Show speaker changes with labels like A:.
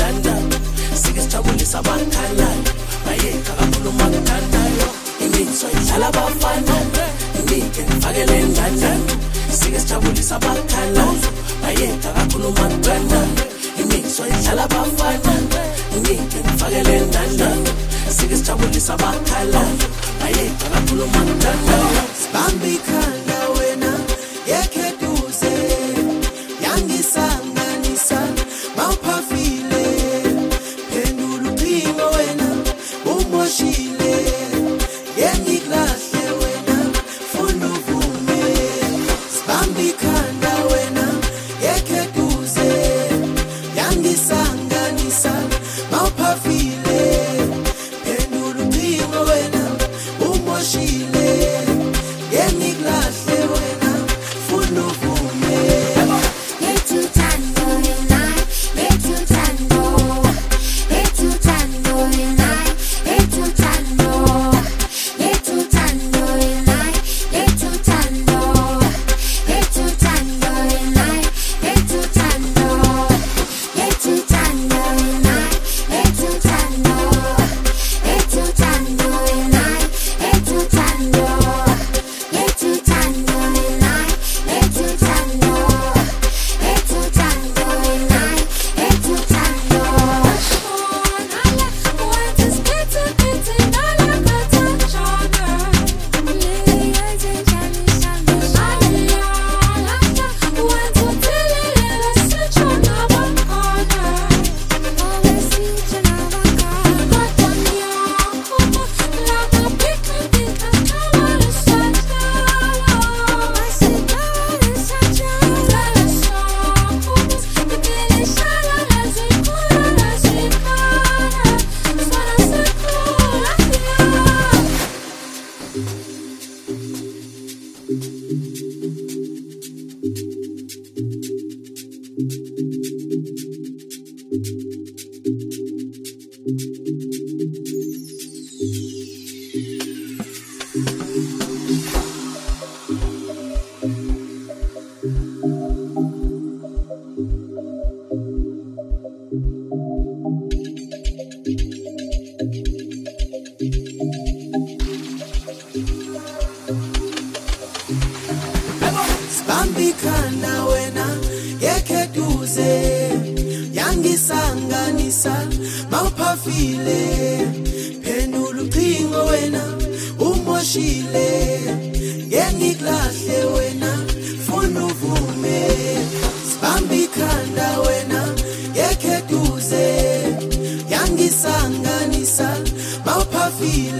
A: ndanda sike sijabulisa abakhalayo bayeka kakhuluma ngithandayo imizwa idlala abafana ngike ngifakele ndandana sike sijabulisa abakhalayo bayeka kakhuluma ngithandayo imizwa idlala abafana ngike ngifakele ndandana sike sijabulisa abakhalayo bayeka kakhuluma ngithandayo
B: sibambe ikhanda wena yekheduze yangisanganisa mawuphafile phendula ucingo wena umoshile yengiklahle wena funa uvume sibambe ikhanda wena yekheduze yangisanganisa mawuphafile phendula ucingo wena umoshile yengiklahle wena funa uvume sibambe ikhanda wena yekheduze yangisanganisa mawuphafile phendula ucingo wena umoshile yengiklahle wena funa uvume sibambe ikhanda wena yekheduze yangisanganisa mawuphafile